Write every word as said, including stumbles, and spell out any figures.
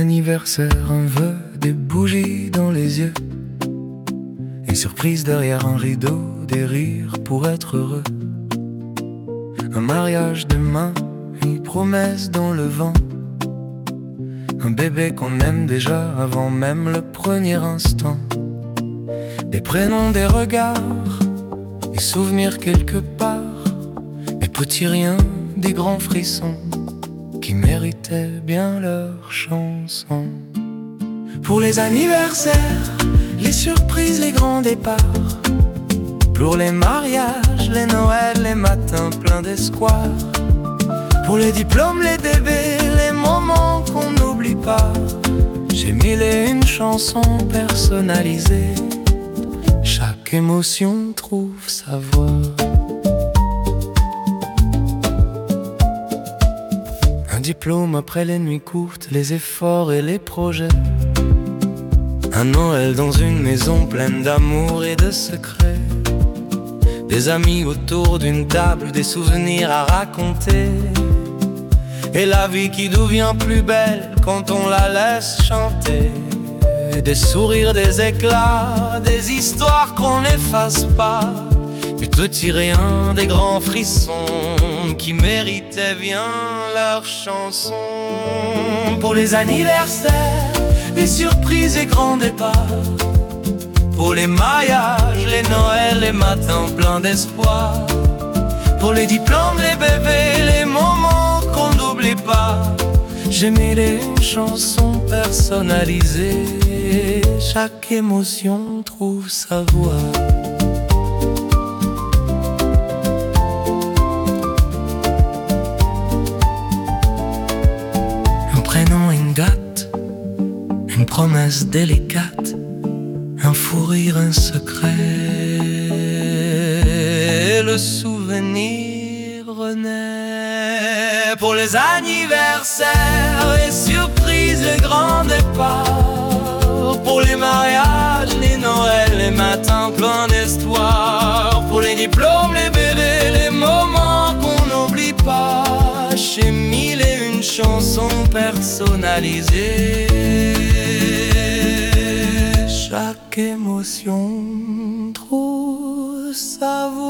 anniversaire, un vœu, des bougies dans les yeux, et surprise derrière un rideau, des rires pour être heureux. Un mariage demain, une promesse dans le vent, un bébé qu'on aime déjà avant même le premier instant. Des prénoms, des regards, des souvenirs quelque part, des petits riens, des grands frissons qui méritaient bien leur chanson. Pour les anniversaires, les surprises, les grands départs, pour les mariages, les Noëls, les matins pleins d'espoir, pour les diplômes, les bébés, les moments qu'on n'oublie pas, j'ai mille et une chansons personnalisées. Chaque émotion trouve sa voix. Un diplôme après les nuits courtes, les efforts et les projets, un Noël dans une maison pleine d'amour et de secrets, des amis autour d'une table, des souvenirs à raconter, et la vie qui devient plus belle quand on la laisse chanter. Des sourires, des éclats, des histoires qu'on n'efface pas, du petit rien, des grands frissons qui méritaient bien leur chanson. Pour les anniversaires, les surprises et grands départs, pour les mariages, les Noëls, les matins pleins d'espoir, pour les diplômes, les bébés, les moments qu'on n'oublie pas, j'ai mille et une chansons personnalisées. Chaque émotion trouve sa voix. Un prénom, une date, une promesse délicate, un fou rire, un secret, le souvenir renaît. Pour les anniversaires, les surprises, les grands départs, pour les mariages, les Noëls, les matins pleins d'espoir, pour les diplômes, les bébés, les moments qu'on n'oublie pas, j'ai mille et une chansons personnalisées. Chaque émotion trouve sa voix.